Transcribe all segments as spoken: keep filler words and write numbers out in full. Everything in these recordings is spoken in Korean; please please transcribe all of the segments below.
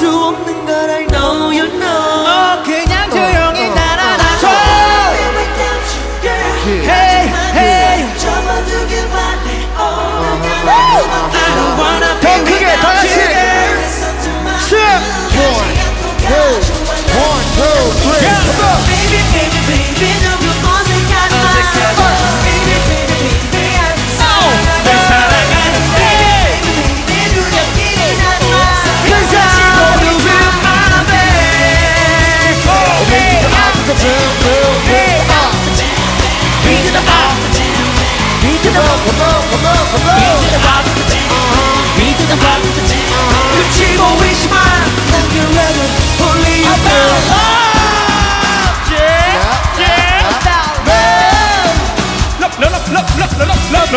수 없는 걸 I know you know. 어 그냥 조용히 날아나줘. Hey hey 접어두길 바래. I don't wanna be 더 크게 다 같이. One, two, three, come on. Baby baby baby 너무 어색하지 마. Baby baby baby I'm sorry. 널 사랑하는데 Baby baby 두렵기는 하지 마. Cause I love you my baby. Beat to the up, to the boom, boom, boom, up. Beat to the up. Beat to the up. Come on, come on, come on. Beat to the up. Beat to the up. 끝이 보이지만 난 그래도 only you About love. Yeah, yeah. About love. Love, love, love, love, love, love,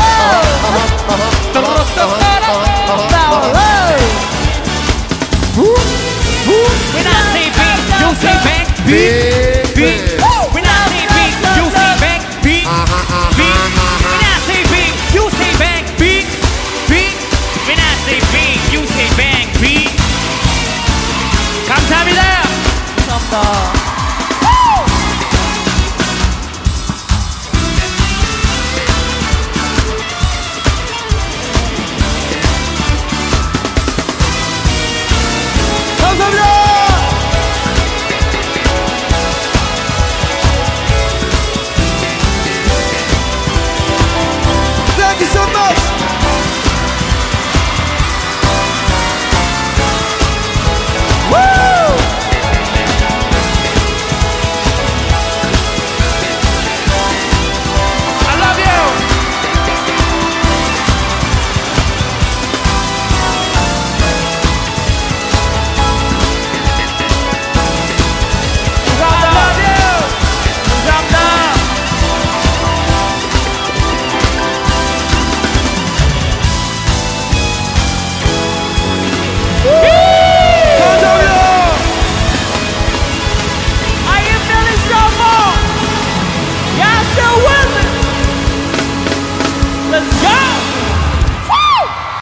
love, love. When I say beat, you say bang. Beat.